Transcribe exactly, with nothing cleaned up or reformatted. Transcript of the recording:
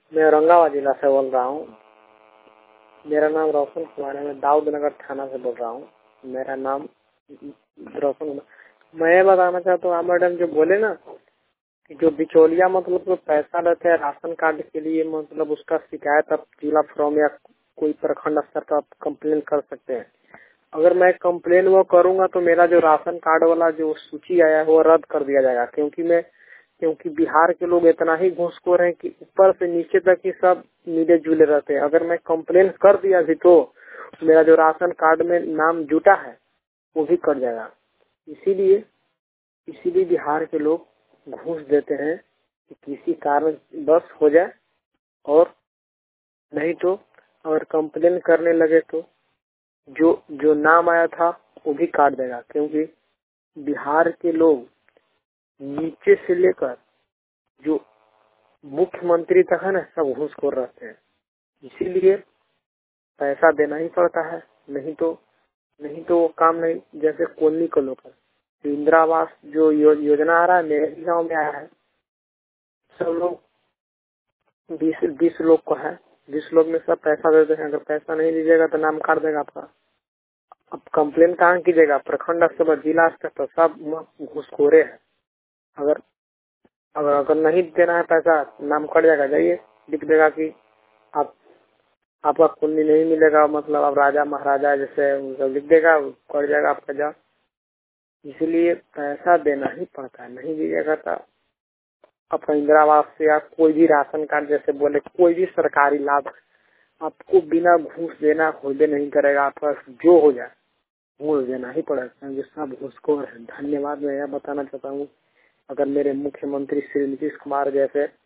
मैं औरंगाबाद जिला से बोल रहा हूँ। मेरा नाम रोशन कुमार है। मैं दाऊद नगर थाना से बोल रहा हूँ। मेरा नाम रोशन। मैं ये बताना चाहता हूँ, आप मैडम जो बोले ना कि जो बिचौलिया मतलब जो पैसा लेते हैं राशन कार्ड के लिए, मतलब उसका शिकायत आप जिला फॉर्म या कोई प्रखंड स्तर पर आप कंप्लेन कर सकते हैं। अगर मैं कंप्लेन वो करूंगा तो मेरा जो राशन कार्ड वाला जो सूची आया है वो रद्द कर दिया जाएगा, क्योंकि मैं क्योंकि बिहार के लोग इतना ही घूसखोर हैं कि ऊपर से नीचे तक ही सब मिले जुले रहते हैं। अगर मैं कंप्लेन कर दिया भी तो मेरा जो राशन कार्ड में नाम जुटा है वो भी कट जाएगा। इसीलिए इसीलिए बिहार के लोग घूस देते हैं कि किसी कारण बस हो जाए, और नहीं तो अगर कंप्लेन करने लगे तो जो जो नाम आया था वो भी काट देगा, क्योंकि बिहार के लोग नीचे से लेकर जो मुख्यमंत्री तक है ना सब घूसखोर रहते हैं। इसीलिए पैसा देना ही पड़ता है, नहीं तो नहीं तो वो काम नहीं। जैसे कॉलोनी को लोग जो इंदिरा आवास जो यो, योजना आ रहा है, मेरे ही गाँव में आया है। सब लोग बीस बीस लोग को है, बीस लोग में सब पैसा देते हैं। अगर पैसा नहीं दीजिएगा तो नाम काट देगा आपका। अब कंप्लेन कहाँ कीजिएगा? प्रखंड स्तर पर, जिला स्तर पर सब घूसखोरे है। अगर अगर अगर नहीं देना है पैसा, नाम कट जाएगा। जाइए लिख देगा कि आप आपका कुंडली नहीं मिलेगा, मतलब आप राजा महाराजा जैसे सब लिख देगा, कट जाएगा आपका जॉब। इसलिए पैसा देना ही पड़ता है, नहीं दीजिएगा तो आपका इंदिरा आवास या कोई भी राशन कार्ड जैसे बोले कोई भी सरकारी लाभ आपको बिना घूस देना होदे नहीं करेगा। आपका जो हो जाए घूस देना ही पड़ेगा, जो सब घूसखोर है। धन्यवाद। मैं यह बताना चाहता हूँ, अगर मेरे मुख्यमंत्री श्री नीतीश कुमार जैसे